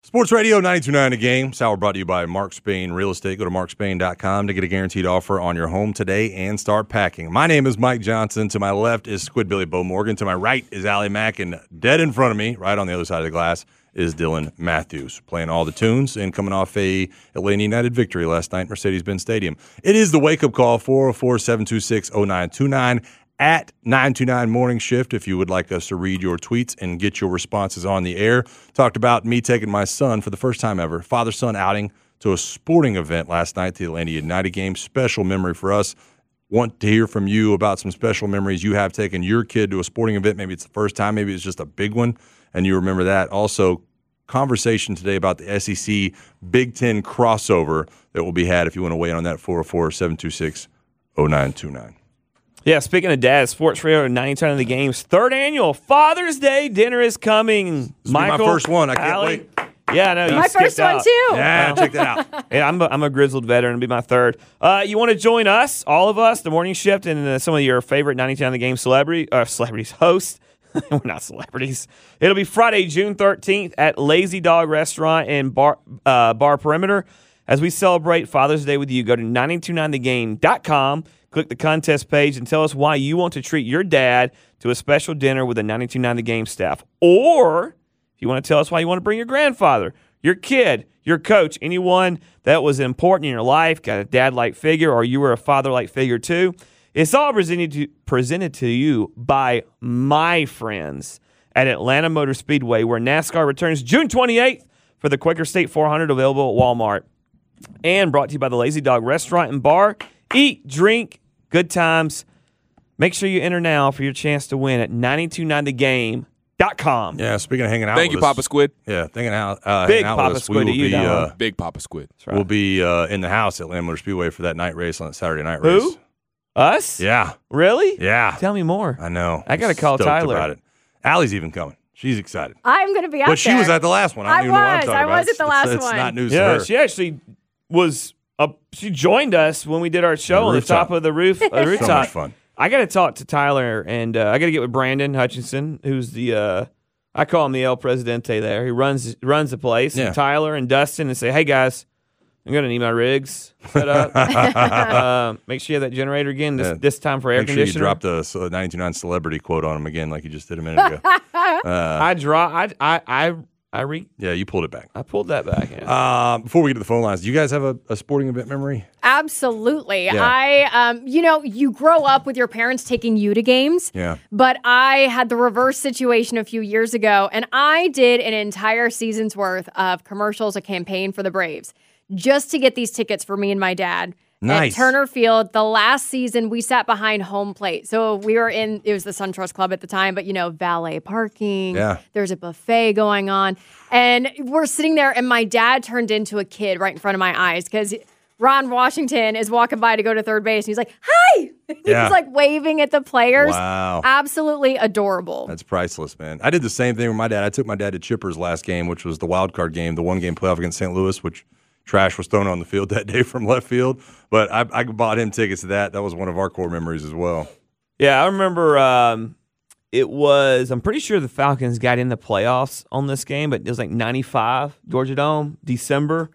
Sports Radio 92.9 The Game. Sour brought to you by Mark Spain Real Estate. Go to markspain.com to get a guaranteed offer on your home today and start packing. My name is Mike Johnson. To my left is Squid Billy Bo Morgan. To my right is Allie Mack. And dead in front of me, right on the other side of the glass, is Dylan Matthews, playing all the tunes and coming off a Atlanta United victory last night at Mercedes-Benz Stadium. It is the wake-up call, 404-726-0929. At 929 Morning Shift, if you would like us to read your tweets and get your responses on the air. Talked about me taking my son for the first time ever, father-son outing to a sporting event last night, the Atlanta United game. Special memory for us. Want to hear from you about some special memories you have taken your kid to a sporting event. Maybe it's the first time, maybe it's just a big one, and you remember that. Also, conversation today about the SEC Big Ten crossover that will be had if you want to weigh in on that, 404-726-0929. Yeah, speaking of dad, Sports Radio 92.9 The Game's third annual Father's Day dinner is coming. This will be my first one. I can't wait. Yeah, I know. My first one, too. Yeah, check that out. Yeah, I'm a grizzled veteran. It'll be my third. You want to join us, all of us, the Morning Shift, and some of your favorite 92.9 The Game celebrities hosts. We're not celebrities. It'll be Friday, June 13th at Lazy Dog Restaurant and Bar Perimeter. As we celebrate Father's Day with you, go to 929thegame.com. Click the contest page and tell us why you want to treat your dad to a special dinner with the 92.9 The Game staff. Or if you want to tell us why you want to bring your grandfather, your kid, your coach, anyone that was important in your life, got a dad-like figure, or you were a father-like figure too. It's all presented to you by my friends at Atlanta Motor Speedway, where NASCAR returns June 28th for the Quaker State 400, available at Walmart. And brought to you by the Lazy Dog Restaurant and Bar. Eat, drink, good times. Make sure you enter now for your chance to win at 929thegame.com. Yeah, speaking of hanging out Thank with you, us. Papa Squid. Yeah, thinking out. Big hanging out Papa with us, Squid to you, Don. Big Papa Squid. That's right. We'll be in the house at Atlanta Motor Speedway for that night race on that Saturday night race. Who? Us? Yeah. Really? Yeah. Tell me more. I know. I got to call Stoked Tyler. about it. Allie's even coming. She's excited. I'm going to be out there. But she was at the last one. I don't even know what I'm talking about. I was at the last It's one. not news to Yeah, her. she actually was. She joined us when we did our show on the top of the rooftop. So much fun. I got to talk to Tyler, and I got to get with Brandon Hutchinson, who's the I call him the El Presidente there. He runs the place. Yeah. And Tyler and Dustin, and say, hey guys, I'm going to need my rigs set up. Make sure you have that generator again this time for air Make sure you conditioner. drop the 929 celebrity quote on him again like you just did a minute ago. Yeah, you pulled it back. I pulled that back. Yeah. Before we get to the phone lines, do you guys have a sporting event memory? Absolutely. Yeah. You grow up with your parents taking you to games. Yeah. But I had the reverse situation a few years ago, and I did an entire season's worth of commercials, a campaign for the Braves, just to get these tickets for me and my dad. Nice. At Turner Field. The last season, we sat behind home plate. So we were it was the SunTrust Club at the time, but, valet parking. Yeah. There's a buffet going on. And we're sitting there, and my dad turned into a kid right in front of my eyes because Ron Washington is walking by to go to third base, and he's like, hi! Yeah. He's like waving at the players. Wow. Absolutely adorable. That's priceless, man. I did the same thing with my dad. I took my dad to Chipper's last game, which was the wild card game, the one-game playoff against St. Louis, which trash was thrown on the field that day from left field. But I bought him tickets to that. That was one of our core memories as well. Yeah, I remember I'm pretty sure the Falcons got in the playoffs on this game, but it was like 95, Georgia Dome, December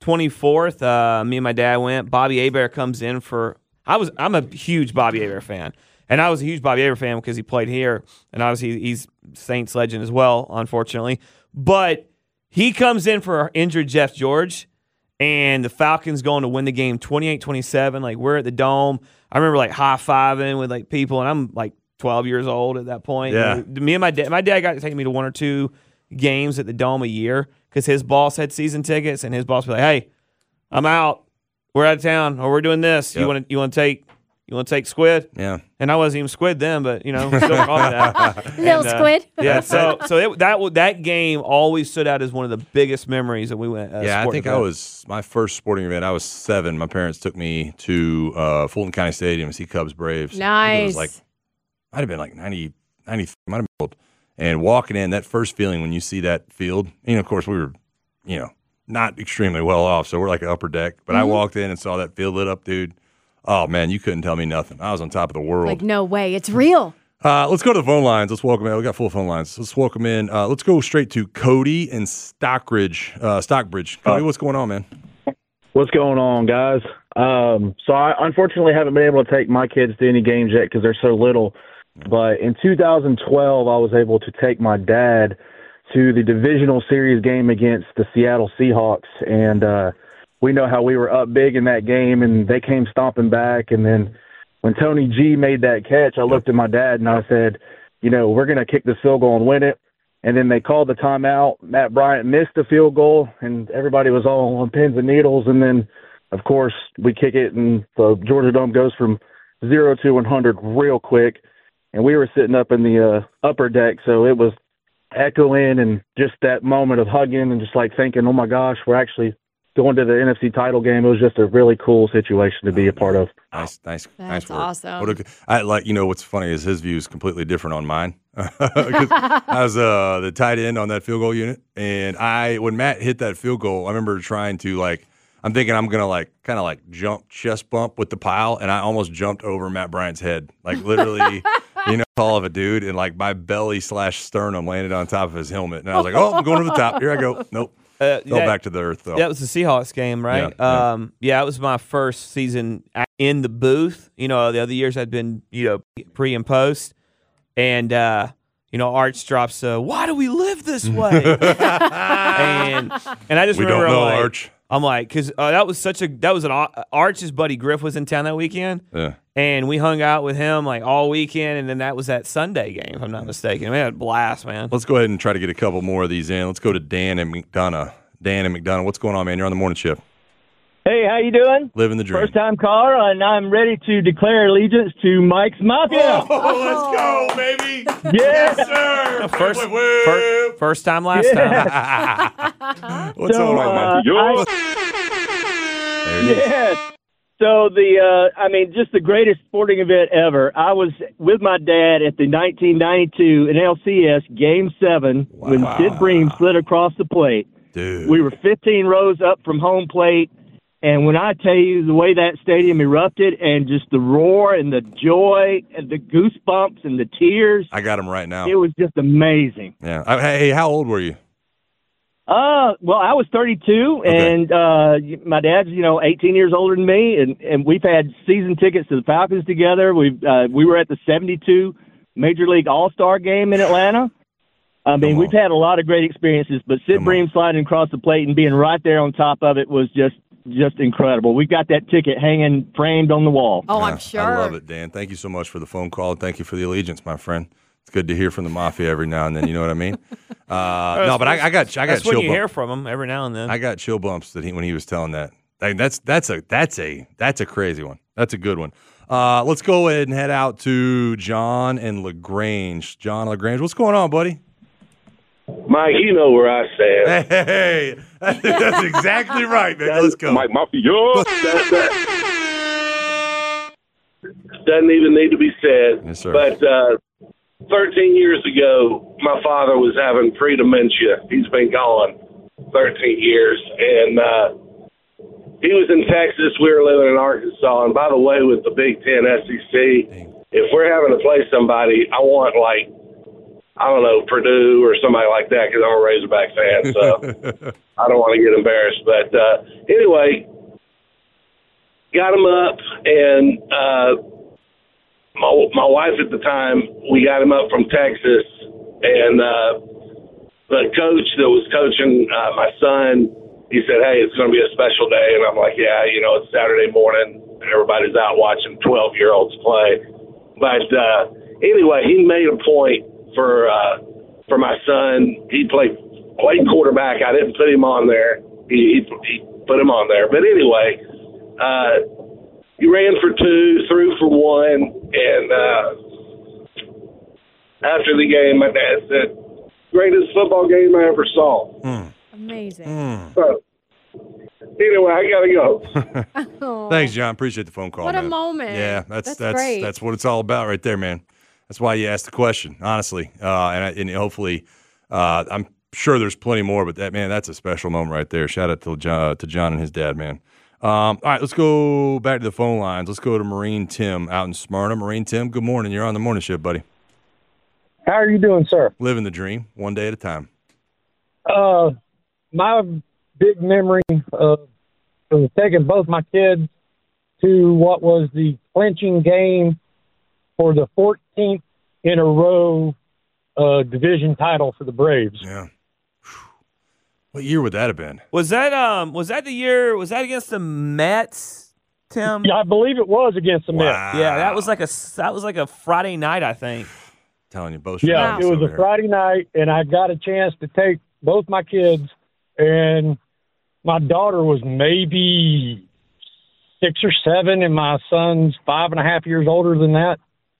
24th. Me and my dad went. Bobby Hebert comes in I'm a huge Bobby Hebert fan. And I was a huge Bobby Hebert fan because he played here. And obviously he's Saints legend as well, unfortunately. But he comes in for injured Jeff George. And the Falcons going to win the game 28-27. Like, we're at the Dome. I remember, like, high-fiving with, like, people. And I'm, like, 12 years old at that point. Yeah. Me and my dad got to take me to one or two games at the Dome a year because his boss had season tickets. And his boss would be like, hey, I'm out. We're out of town. Or we're doing this. Yep. You want to take Squid? Yeah. And I wasn't even Squid then, but, still call me that. Little Squid. Yeah, so that game always stood out as one of the biggest memories that we went. I think I was my first sporting event. I was 7. My parents took me to Fulton County Stadium to see Cubs Braves. Nice. It was might have been like 90, might have been old. And walking in, that first feeling when you see that field, of course we were, not extremely well off, so we're like an upper deck. But I walked in and saw that field lit up, dude. Oh man, you couldn't tell me nothing. I was on top of the world. Like, no way. It's real. Let's go to the phone lines. Let's welcome in. We got full phone lines. Let's welcome in. Let's go straight to Cody in Stockbridge. Cody, what's going on, man? What's going on, guys? So I unfortunately haven't been able to take my kids to any games yet because they're so little. But in 2012, I was able to take my dad to the divisional series game against the Seattle Seahawks. And we know how we were up big in that game, and they came stomping back. And then when Tony G made that catch, I looked at my dad and I said, we're going to kick this field goal and win it. And then they called the timeout. Matt Bryant missed a field goal, and everybody was all on pins and needles. And then, of course, we kick it, and the Georgia Dome goes from 0 to 100 real quick. And we were sitting up in the upper deck, so it was echoing, and just that moment of hugging and just like thinking, oh my gosh, we're actually going to the NFC title game. It was just a really cool situation to be a part of. Nice That's work. awesome. What's funny is his view is completely different on mine. Because I was the tight end on that field goal unit, and when Matt hit that field goal, I remember trying to I'm thinking I'm gonna kind of jump chest bump with the pile, and I almost jumped over Matt Bryant's head, literally. Tall of a dude, and my belly / sternum landed on top of his helmet. And I was like, oh, I'm going to the top. Here I go. Nope. Fell back to the earth, though. That was the Seahawks game, right? Yeah. It was my first season in the booth. The other years I'd been, pre and post. And, Arch drops, why do we live this way? and I just we remember, don't know, Arch. I'm like, because Arch's buddy Griff was in town that weekend. Yeah. And we hung out with him all weekend, and then that was that Sunday game, if I'm not mistaken. We had a blast, man. Let's go ahead and try to get a couple more of these in. Let's go to Dan and McDonough. What's going on, man? You're on the morning shift. Hey, how you doing? Living the dream. First-time caller, and I'm ready to declare allegiance to Mike's Mafia. Oh, let's go, baby. Yeah. Yes, sir. First time, last time. What's going on, man? There it is. Yeah. So just the greatest sporting event ever. I was with my dad at the 1992 NLCS Game 7 when Sid Bream slid across the plate. Dude. We were 15 rows up from home plate, and when I tell you the way that stadium erupted and just the roar and the joy and the goosebumps and the tears. I got them right now. It was just amazing. Yeah. Hey, how old were you? Well, I was 32, Okay. and my dad's 18 years older than me, and we've had season tickets to the Falcons together. We were at the 72 Major League All-Star game in Atlanta. We've had a lot of great experiences, but Sid Bream sliding across the plate and being right there on top of it was just incredible. We got that ticket hanging framed on the wall. Oh, I'm sure. I love it, Dan. Thank you so much for the phone call. Thank you for the allegiance, my friend. It's good to hear from the Mafia every now and then. You know what I mean? No, but I got That's chill when you bumps. hear from him every now and then. I got chill bumps when he was telling that. That's a crazy one. That's a good one. Let's go ahead and head out to John and LaGrange. John LaGrange, what's going on, buddy? Mike, you know where I stand. Hey, that's exactly right, man. Let's go. Mike Mafia. That doesn't even need to be said. Yes, sir. But 13 years ago, my father was having pre-dementia. He's been gone 13 years. And he was in Texas. We were living in Arkansas. And by the way, with the Big Ten SEC, if we're having to play somebody, I want, Purdue or somebody like that because I'm a Razorback fan. So I don't want to get embarrassed. But anyway, got him up, and my wife at the time, we got him up from Texas, and the coach that was coaching my son, he said, hey, it's going to be a special day. And I'm like, yeah, it's Saturday morning. Everybody's out watching 12-year-olds play. But anyway, he made a point for my son. He played quarterback. I didn't put him on there. He put him on there. But anyway, he ran for 2, threw for 1, and after the game, my dad said, greatest football game I ever saw. Amazing. So, anyway, I got to go. Thanks, John. Appreciate the phone call, What a man. moment. Yeah, that's great. That's what it's all about right there, man. That's why you asked the question, honestly. And hopefully, I'm sure there's plenty more, but that's a special moment right there. Shout out to John and his dad, man. All right, let's go back to the phone lines. Let's go to Marine Tim out in Smyrna. Marine Tim, good morning. You're on the morning shift, buddy. How are you doing, sir? Living the dream, one day at a time. My big memory of taking both my kids to what was the clinching game for the 14th in a row division title for the Braves. Yeah. What year would that have been? Was that the year? Was that against the Mets, Tim? Yeah, I believe it was against the Mets. Yeah, that was like a Friday night, I think. Telling you both. Yeah, it was a Friday night, and I got a chance to take both my kids, and my daughter was maybe 6 or 7, and my son's 5.5 years older than that.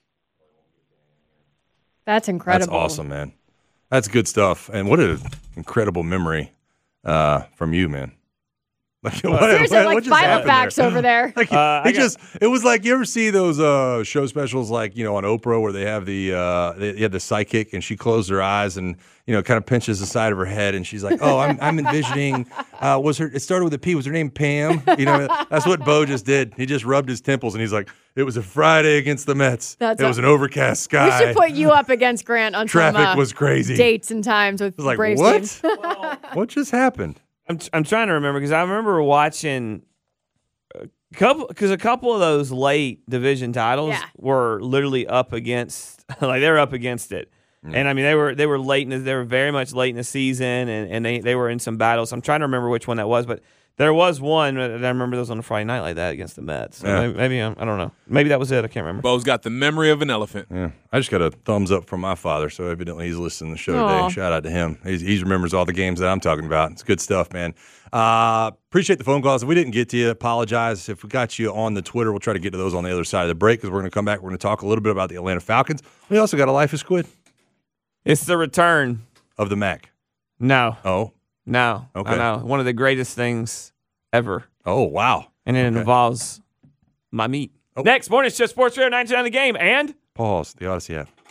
That's incredible. That's awesome, man. That's good stuff. And what an incredible memory from you, man. Like, Seriously, like just Bible happened facts there? over there. Like, it was like, you ever see those show specials, like, on Oprah, where they have they had the psychic and she closed her eyes and, kind of pinches the side of her head and she's like, oh, I'm envisioning, it started with a P, was her name Pam? That's what Bo just did. He just rubbed his temples and he's like, it was a Friday against the Mets. It was an overcast sky. We should put you up against Grant on Traffic some was crazy. dates and times with like, Braves what? games. What just happened? I'm trying to remember because I remember watching a couple of those late division titles were literally up against they're up against it. And I mean they were late they were very much late in the season and they were in some battles. I'm trying to remember which one that was, but there was one that I remember that was on a Friday night like that against the Mets. So maybe I don't know. Maybe that was it. I can't remember. Bo's got the memory of an elephant. Yeah, I just got a thumbs up from my father, so evidently he's listening to the show today. Shout out to him. He remembers all the games that I'm talking about. It's good stuff, man. Appreciate the phone calls. If we didn't get to you, apologize. If we got you on the Twitter, we'll try to get to those on the other side of the break because we're going to come back. We're going to talk a little bit about the Atlanta Falcons. We also got a Life is Squid. It's the return of the Mac. No. Oh. No. Okay. I know. One of the greatest things ever. Oh, wow. And it involves my meat. Next, Morning Shift Sports Radio 99 The Game and Pause, the Odyssey app.